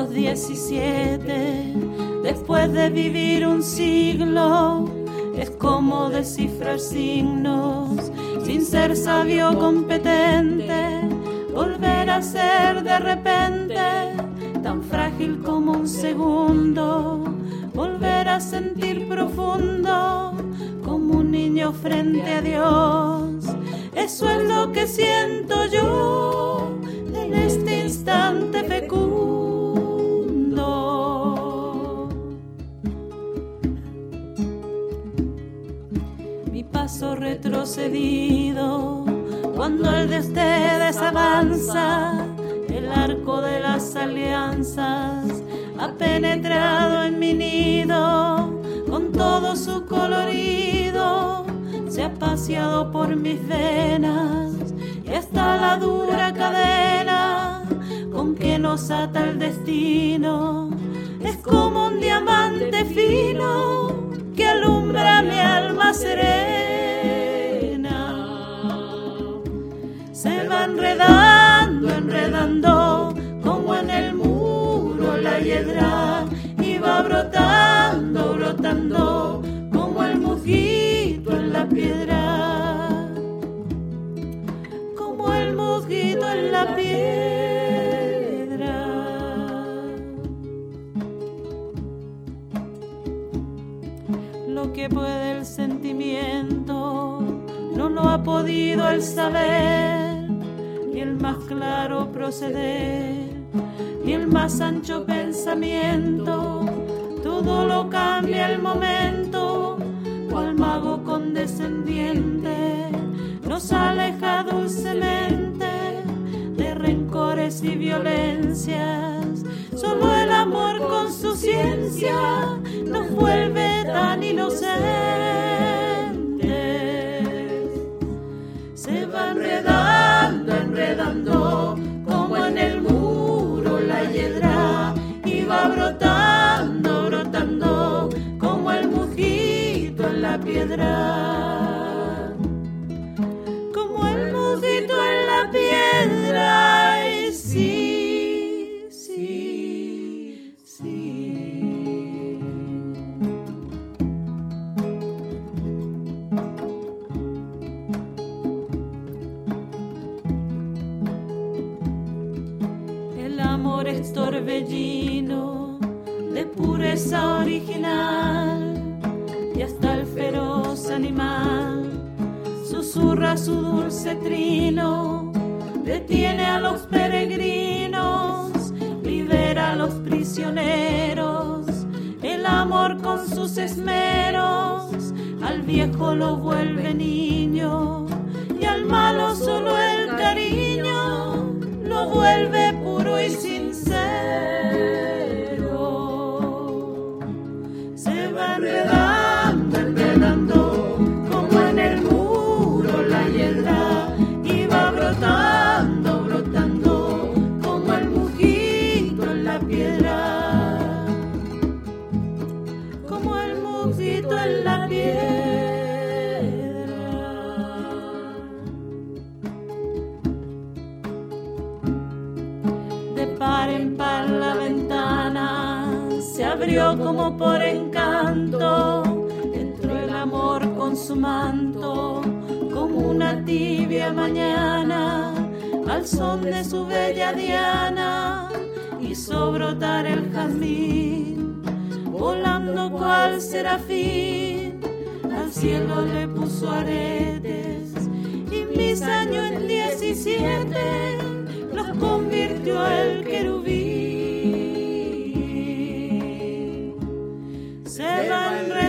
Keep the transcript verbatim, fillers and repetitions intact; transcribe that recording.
los diecisiete, después de vivir un siglo, es como descifrar signos, sin ser sabio competente, volver a ser de repente tan frágil como un segundo, volver a sentir profundo como un niño frente a Dios. Eso es lo que siento yo en este instante fecundo. Mi paso retrocedido cuando el de ustedes avanza, el arco de las alianzas ha penetrado en mi nido con todo su colorido, se ha paseado por mis venas y está la dura cadena con que nos ata el destino. Es como un diamante fino que alumbra mi alma serena. Se va enredando, enredando como en el muro la hiedra, y va brotando, brotando como el musguito en la piedra, como el musguito en la piedra. Lo que puede el sentimiento no lo ha podido el saber, ni el más claro proceder, ni el más ancho pensamiento. Todo lo cambia el momento, cual mago condescendiente nos aleja dulcemente de rencores y violencias. Solo el amor con su ciencia nos vuelve tan inocentes. Se va enredando, enredando como en el muro la hiedra, y va brotando, brotando como el musguito en la piedra, como el musguito en la piedra. Y sí, sí, sí. El amor es torbellino de pureza original, y hasta el feroz animal susurra su dulce trino, detiene a los peregrinos, libera a los prisioneros. El amor con sus esmeros al viejo lo vuelve niño, y al malo solo el cariño lo vuelve puro y sincero. Se va enredando, enredando como en el muro la hiedra, y va brotando, brotando como el musguito en la piedra, como el musguito en la piedra. De par en par la ventana se abrió como por encanto, entró el amor con su manto como una tibia mañana, al son de su bella diana hizo brotar el jazmín, volando cual serafín al cielo le puso aretes, y mis años en diecisiete los convirtió el querubín. Se van